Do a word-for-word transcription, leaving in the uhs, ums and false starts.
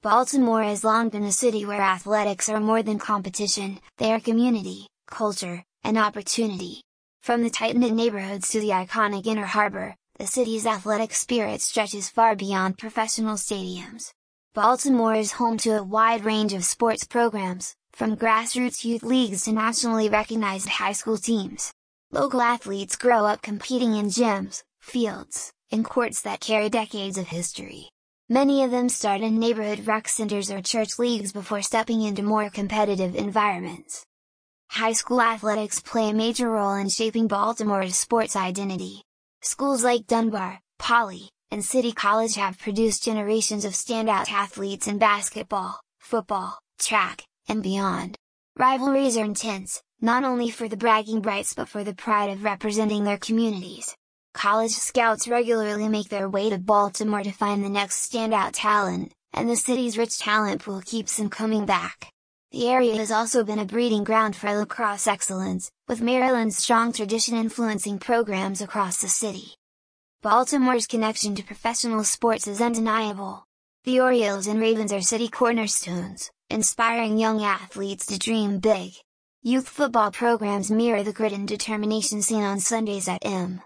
Baltimore has long been a city where athletics are more than competition, they are community, culture, and opportunity. From the tight-knit neighborhoods to the iconic Inner Harbor, the city's athletic spirit stretches far beyond professional stadiums. Baltimore is home to a wide range of sports programs, from grassroots youth leagues to nationally recognized high school teams. Local athletes grow up competing in gyms, fields, and courts that carry decades of history. Many of them start in neighborhood rec centers or church leagues before stepping into more competitive environments. High school athletics play a major role in shaping Baltimore's sports identity. Schools like Dunbar, Poly, and City College have produced generations of standout athletes in basketball, football, track, and beyond. Rivalries are intense, not only for the bragging rights but for the pride of representing their communities. College scouts regularly make their way to Baltimore to find the next standout talent, and the city's rich talent pool keeps them coming back. The area has also been a breeding ground for lacrosse excellence, with Maryland's strong tradition influencing programs across the city. Baltimore's connection to professional sports is undeniable. The Orioles and Ravens are city cornerstones, inspiring young athletes to dream big. Youth football programs mirror the grit and determination seen on Sundays at M